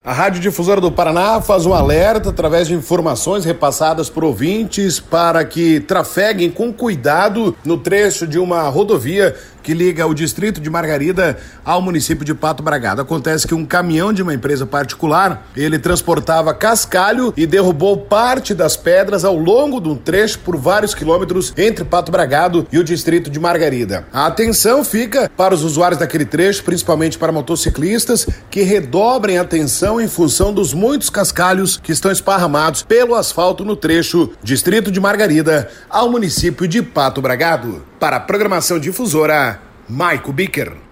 A Rádio Difusora do Paraná faz um alerta através de informações repassadas por ouvintes para que trafeguem com cuidado no trecho de uma rodovia que liga o distrito de Margarida ao município de Pato Bragado. Acontece que um caminhão de uma empresa particular, ele transportava cascalho e derrubou parte das pedras ao longo de um trecho por vários quilômetros entre Pato Bragado e o distrito de Margarida. A atenção fica para os usuários daquele trecho, principalmente para motociclistas, que redobrem a atenção em função dos muitos cascalhos que estão esparramados pelo asfalto no trecho distrito de Margarida ao município de Pato Bragado. Para a programação difusora, Maico Bicker.